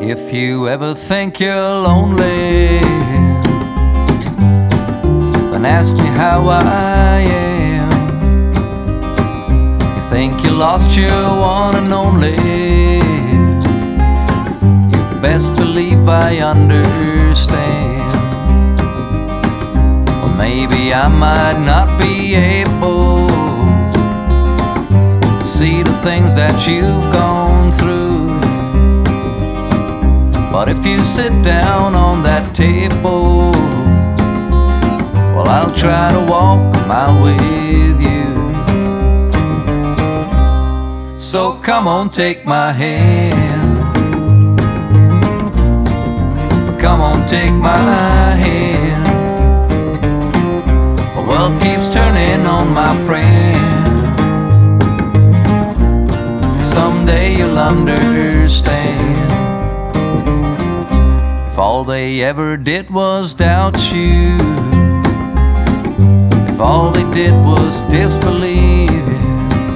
If you ever think you're lonely, then ask me how I am. You think you lost your one and only, you best believe I understand. Well, maybe I might not be able to see the things that you've gone through, but if you sit down on that table, well, I'll try to walk a mile with you. So come on, take my hand. Come on, take my hand. The world keeps turning on, my friend. Someday you'll understand. If all they ever did was doubt you, if all they did was disbelieve it,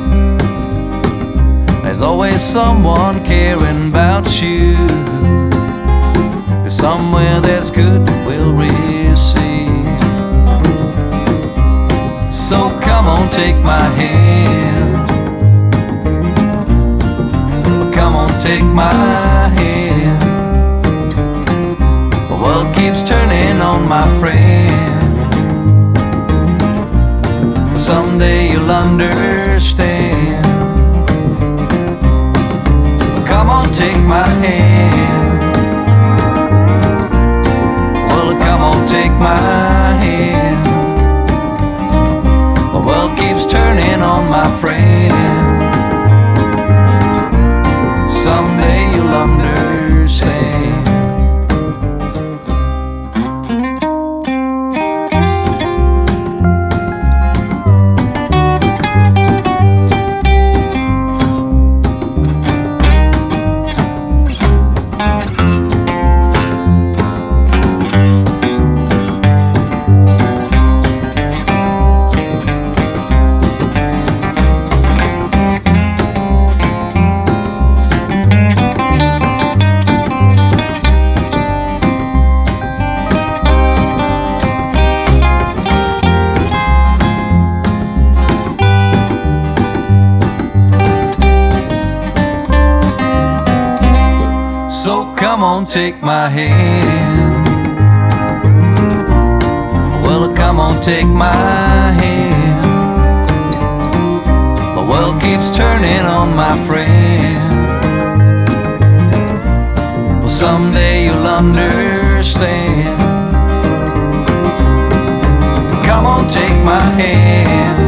there's always someone caring about you. There's somewhere that's good that we'll receive. So come on, take my hand. Come on, take my hand. The world keeps turning on, my friend. But someday you'll understand. Come on, take my hand. Well, come on, take my hand. The world keeps turning on, my friend. Someday you'll understand. So come on, take my hand. Well, come on, take my hand. The world keeps turning on, my friend. Well, someday you'll understand. Come on, take my hand.